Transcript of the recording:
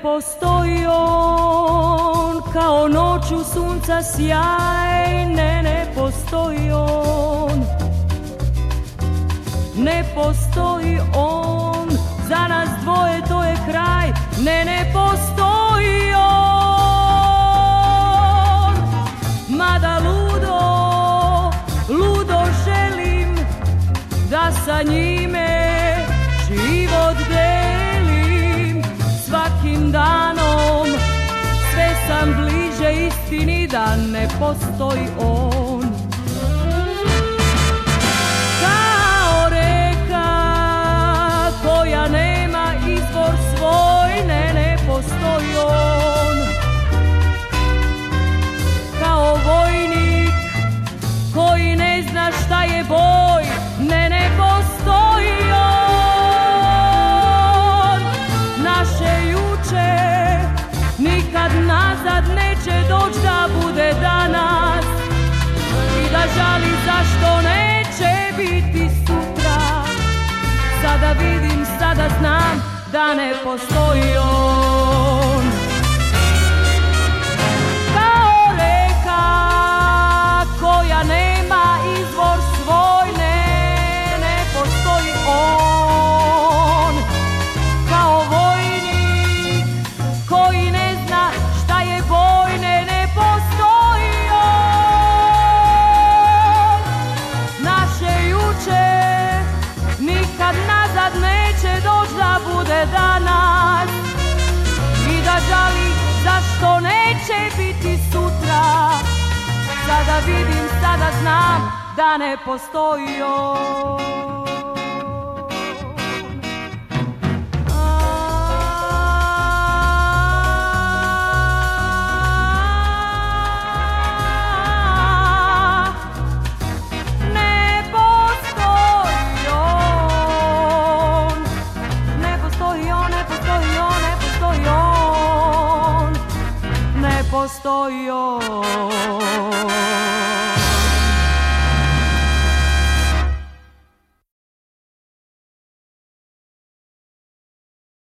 postoji on, kao noću sunca sjaj, ne postoji on. Ne postoji on, za nas dvoje to je kraj, ne postoji on. Mada ludo želim da sa njime život delim. Svakim danom sve sam bliže istini da ne postoji on. Kao reka koja nema izvor svoj, ne postoji on. Kao vojnik koji ne zna šta je boj, ne postoji on. Naše juče nikad nazad neće doći da bude danas i da žali zašto neće biti sutra. Sada vidim, sada znam da ne postoji on. Kao reka koja nema izvor svoj, ne postoji on. Kao vojnik koji ne zna šta je boj, ne postoji on. Naše juče nikad nazad neće doći da bude danas i da žali zašto neće biti sutra. Sada vidim, sada znam da ne postoji on. Ne postoji on, ne postoji on, ne postoji on, ne postoji on, ne postoji on.